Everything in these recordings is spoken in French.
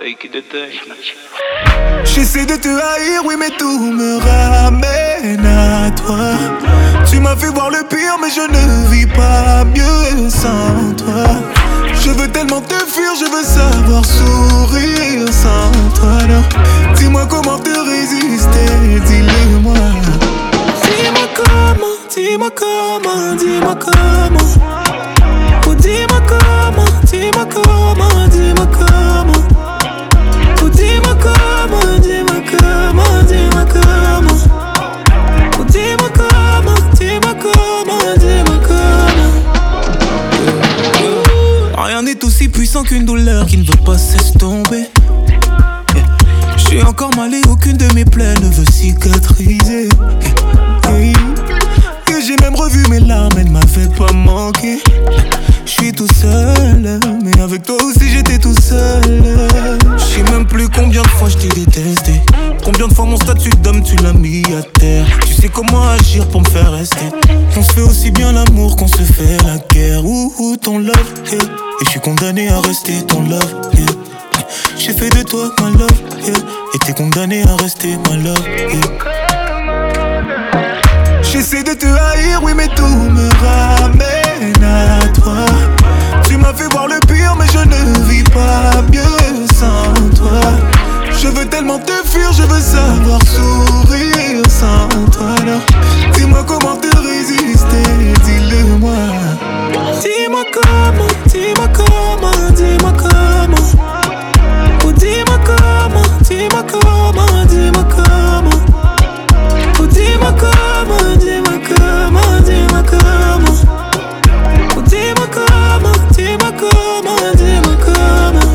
J'essaie de te haïr, oui, mais tout me ramène à toi. Tu m'as fait voir le pire, mais je ne vis pas mieux sans toi. Je veux tellement te fuir, je veux savoir sourire sans toi. Alors, dis-moi comment te résister, dis-le-moi. Dis-moi comment, dis-moi comment, dis-moi comment. Oh, dis-moi comment, dis-moi comment, dis-moi comment. Oh, dis-moi comment, dis-moi comment, dis-moi comment. Oh, dis-moi comment, dis-moi comment, dis-moi comment. Rien n'est aussi puissant qu'une douleur qui ne veut pas s'estomper. Je suis encore mal et aucune de mes plaies ne veut cicatriser. Et j'ai même revu mes larmes, elles m'avaient pas manqué. Je suis tout seul, mais avec toi aussi j'étais tout seul. Je sais même plus combien de fois je t'ai détesté. Combien de fois mon statut d'homme tu l'as mis à terre. Tu sais comment agir pour me faire rester. On se fait aussi bien l'amour qu'on se fait la guerre. Ouh, ton love, yeah. Et je suis condamné à rester ton love, yeah. J'ai fait de toi ma love, yeah. Et t'es condamné à rester ma love, yeah. J'essaie de te haïr, oui, mais tout me ramène à toi. Tu m'as fait voir le pire, mais je ne vis pas mieux sans toi. Je veux tellement te fuir, je veux savoir sourire sans toi. Alors, dis-moi comment te résister, dis-le-moi. Dis-moi comment, dis-moi comment, dis-moi comment. Oh, dis-moi comment, dis-moi comment, dis-moi comment. Oh, dis-moi comment, dis-moi comment, dis-moi comment. Oh, dis-moi comment, dis-moi comment, dis-moi comment.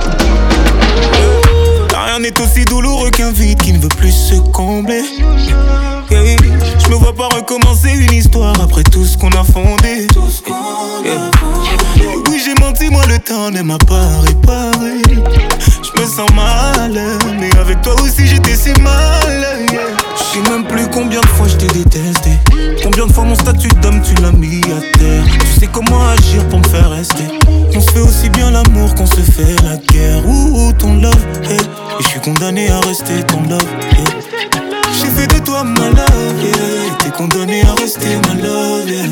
Rien n'est aussi douloureux qu'un vide qui ne veut plus se combler. Yeah, je me vois pas recommencer une histoire après tout ce qu'on a fondé. Yeah. Oui, j'ai menti, moi le temps ne m'a pas réparé. Je me sens mal, mais avec toi aussi j'étais si mal, yeah. Je sais même plus combien de fois je t'ai détesté. Combien de fois mon statut d'homme tu l'as mis à terre. Tu sais comment agir pour me faire rester. On se fait aussi bien l'amour qu'on se fait la guerre. Ouh, ton love, yeah. Et je suis condamné à rester ton love, yeah. J'ai fait de toi ma love, yeah. Et t'es condamné à rester ma love, yeah.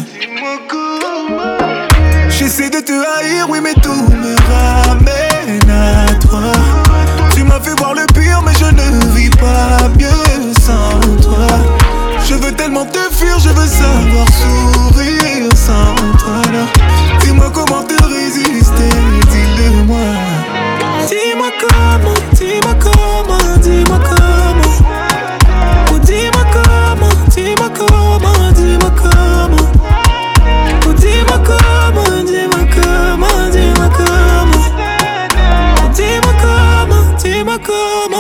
J'essaie de te haïr, oui, mais tout me ramène à toi. Tu m'as fait voir le pire, mais je ne vis pas mieux sans toi. Je veux tellement te fuir, je veux savoir sourire sans toi. Alors, dis-moi comment te résister, dis-le-moi. Dis-moi comment, dis-moi comment, dis-moi comment. Oh, dis-moi comment, dis-moi comment, dis-moi comment. Oh, dis-moi comment, dis-moi comment, dis-moi comment. Oh, dis-moi comment, dis-moi comment.